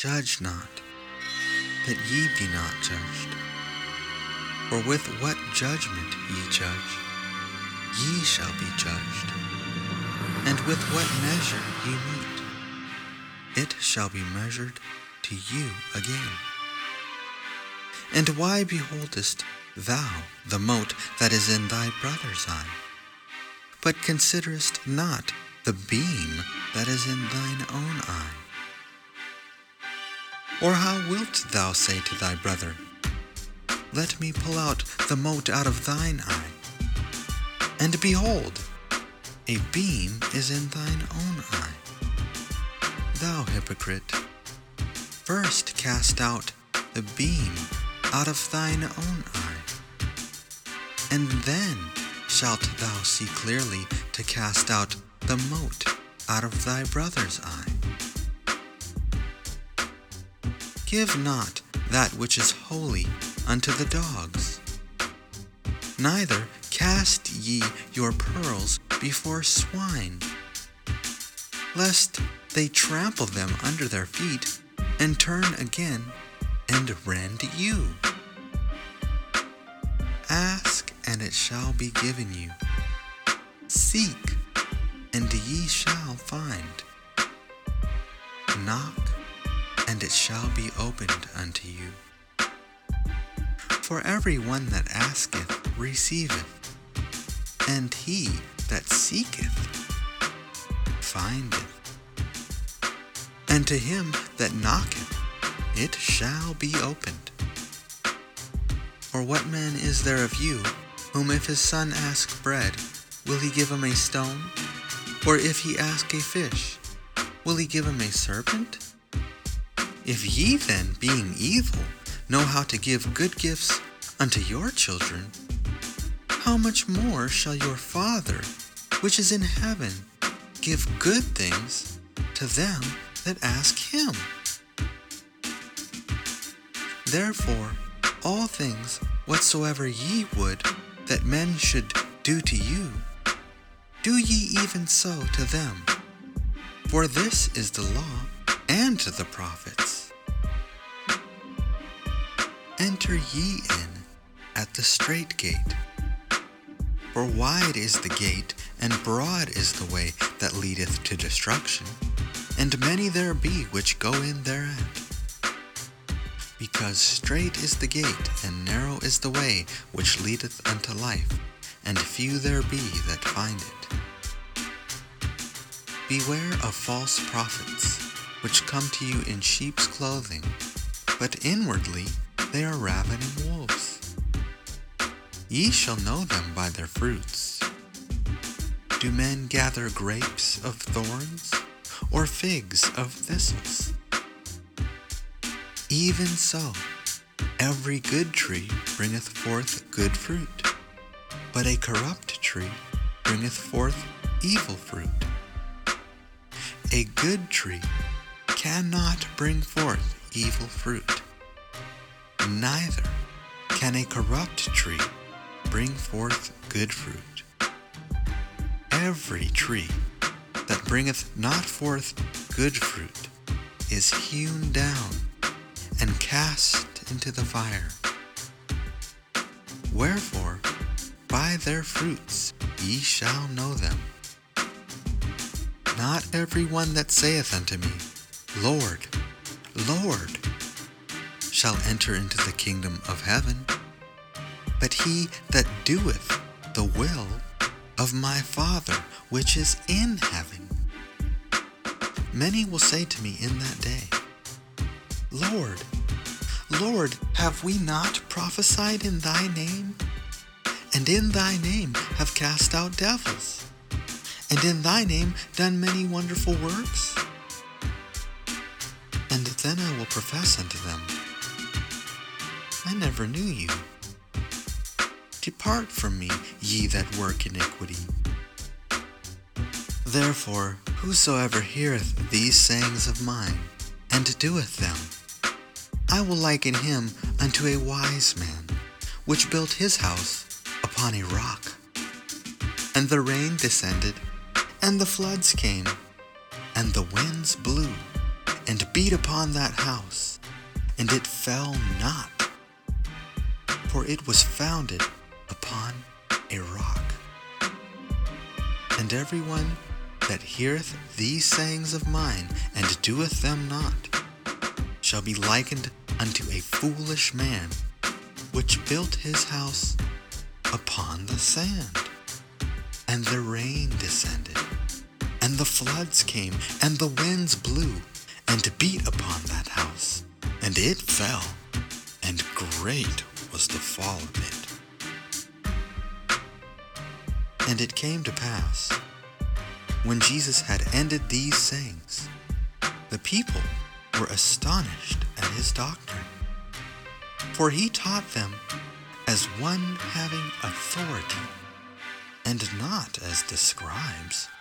Judge not, that ye be not judged. For with what judgment ye judge, ye shall be judged. And with what measure ye mete, it shall be measured to you again. And why beholdest thou the mote that is in thy brother's eye, but considerest not the beam that is in thine own eye? Or how wilt thou say to thy brother, Let me pull out the mote out of thine eye? And behold, a beam is in thine own eye. Thou hypocrite, first cast out the beam out of thine own eye, and then shalt thou see clearly to cast out the mote out of thy brother's eye. Give not that which is holy unto the dogs, neither cast ye your pearls before swine, lest they trample them under their feet, and turn again and rend you. Ask, and it shall be given you. Seek, and ye shall find. Knock, and it shall be opened unto you. For every one that asketh receiveth, and he that seeketh findeth, and to him that knocketh it shall be opened. Or what man is there of you, whom if his son ask bread, will he give him a stone? Or if he ask a fish, will he give him a serpent? If ye then, being evil, know how to give good gifts unto your children, how much more shall your Father, which is in heaven, give good things to them that ask him? Therefore, all things whatsoever ye would that men should do to you, do ye even so to them. For this is the law and the prophets. Enter ye in at the strait gate. For wide is the gate, and broad is the way that leadeth to destruction, and many there be which go in thereat. Because strait is the gate, and narrow is the way which leadeth unto life, and few there be that find it. Beware of false prophets, which come to you in sheep's clothing, but inwardly they are ravening wolves. Ye shall know them by their fruits. Do men gather grapes of thorns, or figs of thistles? Even so, every good tree bringeth forth good fruit, but a corrupt tree bringeth forth evil fruit. A good tree cannot bring forth evil fruit, neither can a corrupt tree bring forth good fruit. Every tree that bringeth not forth good fruit is hewn down and cast into the fire. Wherefore, by their fruits ye shall know them. Not every one that saith unto me, Lord, Lord, shall enter into the kingdom of heaven, but he that doeth the will of my Father which is in heaven. Many will say to me in that day, Lord, Lord, have we not prophesied in thy name? And in thy name have cast out devils? And in thy name done many wonderful works? And then I will profess unto them, I never knew you. Depart from me, ye that work iniquity. Therefore, whosoever heareth these sayings of mine, and doeth them, I will liken him unto a wise man, which built his house upon a rock. And the rain descended, and the floods came, and the winds blew, and beat upon that house, and it fell not, for it was founded upon a rock. And everyone that heareth these sayings of mine, and doeth them not, shall be likened unto a foolish man, which built his house upon the sand. And the rain descended, and the floods came, and the winds blew, and beat upon that house, and it fell, and great was the fall of it. And it came to pass, when Jesus had ended these sayings, the people were astonished at his doctrine, for he taught them as one having authority, and not as the scribes.